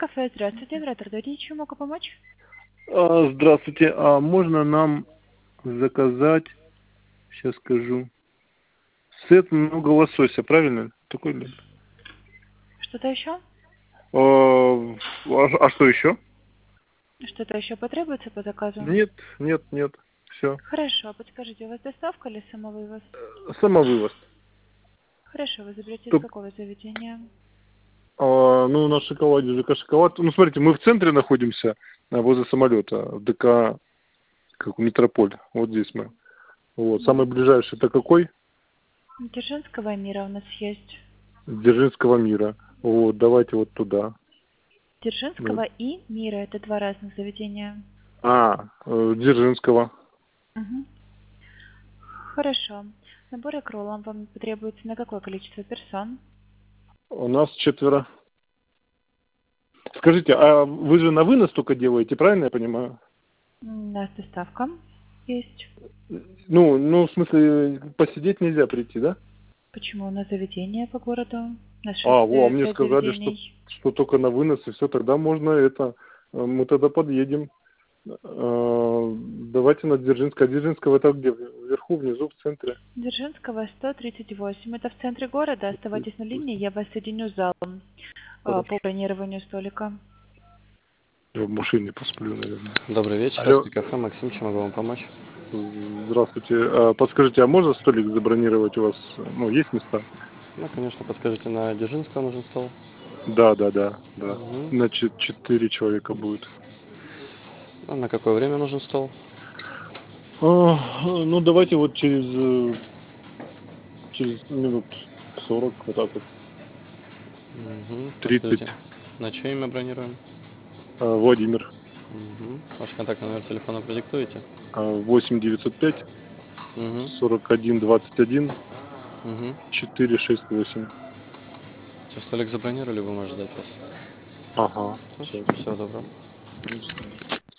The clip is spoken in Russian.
Кафе, здравствуйте, оператор, дайте чем могу помочь? Здравствуйте. А можно нам заказать, сейчас скажу, сет много лосося, правильно? Такой ли? Что-то еще? А что еще? Что-то еще потребуется по заказу? Нет, нет, нет. Все. Хорошо, подскажите, у вас доставка или самовывоз? Самовывоз. Хорошо, вы заберете из Туп- какого заведения? Ну, на шоколаде ЖК «Шоколад». Ну, смотрите, мы в центре находимся, возле самолета, в ДК, как Метрополь. Вот здесь мы. Вот. Самый ближайший это какой? Дзержинского мира у нас есть. Дзержинского мира. Вот, давайте вот туда. Вот. Дзержинского и мира, это два разных заведения. Дзержинского. Мгм. Хорошо. Набор икроллом вам потребуется на какое количество персон? У нас 4. Скажите, а вы же на вынос только делаете, правильно я понимаю? У нас доставка есть. Ну, в смысле, посидеть нельзя прийти, да? Почему у нас заведение по городу? У нас 6, Мне 5 сказали, заведений. что только на вынос, и все, тогда можно это, мы тогда подъедем. Давайте на Дзержинского. А Дзержинского это где? Вверху, внизу, в центре? Дзержинского, 138. Это в центре города. Оставайтесь на линии, я вас соединю с залом по Хорошо. бронированию столика. Я в машине посплю, наверное. Добрый вечер, Алло, Аспи кафе, Максим, чем могу вам помочь? здравствуйте. Подскажите, а можно столик забронировать у вас? Ну, есть места? Ну, конечно, подскажите, на Дзержинского нужен стол? Да. Угу. Значит, 4 человека будет. А на какое время нужен стол? Ну, давайте вот через минут 40 вот так вот, Угу. 30. Подскажите, на чье имя бронируем? Владимир. Угу. Ваш контактный номер телефона продиктуете? 8 905 Угу. 41 21 Угу. 468. Все, столик забронировали, вы можете ждать вас. Ага, Хорошо, все. всего доброго.